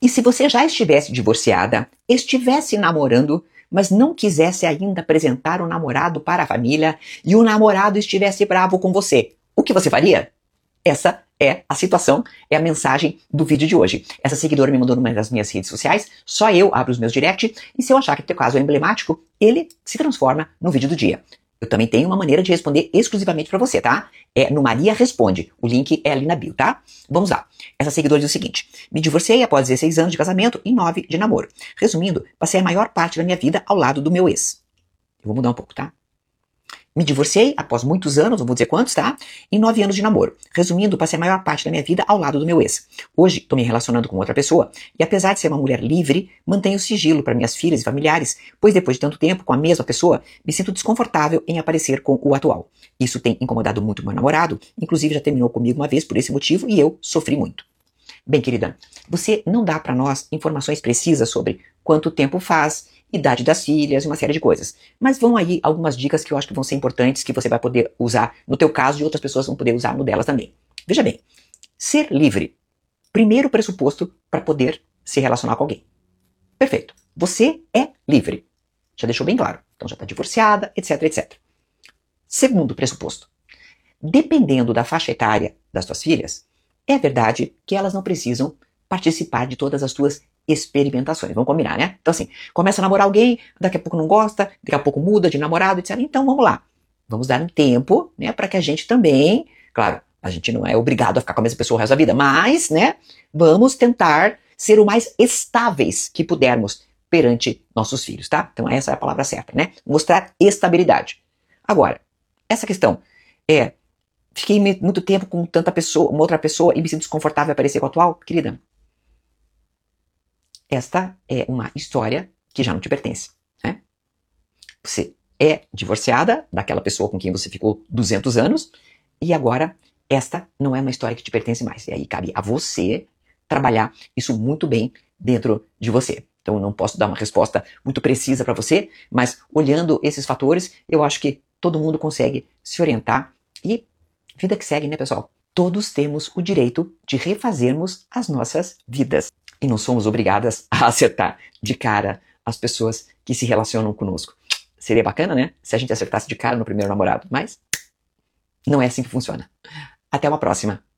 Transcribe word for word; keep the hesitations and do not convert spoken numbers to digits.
E se você já estivesse divorciada, estivesse namorando, mas não quisesse ainda apresentar o namorado para a família e o namorado estivesse bravo com você, o que você faria? Essa é a situação, é a mensagem do vídeo de hoje. Essa seguidora me mandou numa das minhas redes sociais, só eu abro os meus direct, e se eu achar que o teu caso é emblemático, ele se transforma no vídeo do dia. Eu também tenho uma maneira de responder exclusivamente para você, tá? É no Maria Responde. O link é ali na bio, tá? Vamos lá. Essa seguidora diz o seguinte: me divorciei após dezesseis anos de casamento e nove de namoro. Resumindo, passei a maior parte da minha vida ao lado do meu ex. Eu vou mudar um pouco, tá? Me divorciei após muitos anos, não vou dizer quantos, tá? Em nove anos de namoro. Resumindo, passei a maior parte da minha vida ao lado do meu ex. Hoje, estou me relacionando com outra pessoa e, apesar de ser uma mulher livre, mantenho sigilo para minhas filhas e familiares, pois depois de tanto tempo com a mesma pessoa, me sinto desconfortável em aparecer com o atual. Isso tem incomodado muito meu namorado, inclusive já terminou comigo uma vez por esse motivo e eu sofri muito. Bem, querida, você não dá para nós informações precisas sobre quanto tempo faz, idade das filhas, uma série de coisas. Mas vão aí algumas dicas que eu acho que vão ser importantes, que você vai poder usar no teu caso e outras pessoas vão poder usar no delas também. Veja bem, ser livre, primeiro pressuposto para poder se relacionar com alguém. Perfeito. Você é livre. Já deixou bem claro. Então já está divorciada, etc, etcétera. Segundo pressuposto. Dependendo da faixa etária das tuas filhas, é verdade que elas não precisam participar de todas as tuas experimentações. Vamos combinar, né? Então assim, começa a namorar alguém, daqui a pouco não gosta, daqui a pouco muda de namorado, etcétera. Então vamos lá. Vamos dar um tempo, né, para que a gente também, claro, a gente não é obrigado a ficar com a mesma pessoa o resto da vida, mas, né, vamos tentar ser o mais estáveis que pudermos perante nossos filhos, tá? Então essa é a palavra certa, né? Mostrar estabilidade. Agora, essa questão é, fiquei muito tempo com tanta pessoa, uma outra pessoa e me sinto desconfortável em aparecer com a atual? Querida, esta é uma história que já não te pertence, né? Você é divorciada daquela pessoa com quem você ficou duzentos anos e agora esta não é uma história que te pertence mais. E aí cabe a você trabalhar isso muito bem dentro de você. Então eu não posso dar uma resposta muito precisa para você, mas olhando esses fatores, eu acho que todo mundo consegue se orientar e vida que segue, né, pessoal? Todos temos o direito de refazermos as nossas vidas. E não somos obrigadas a acertar de cara as pessoas que se relacionam conosco. Seria bacana, né? Se a gente acertasse de cara no primeiro namorado. Mas não é assim que funciona. Até uma próxima.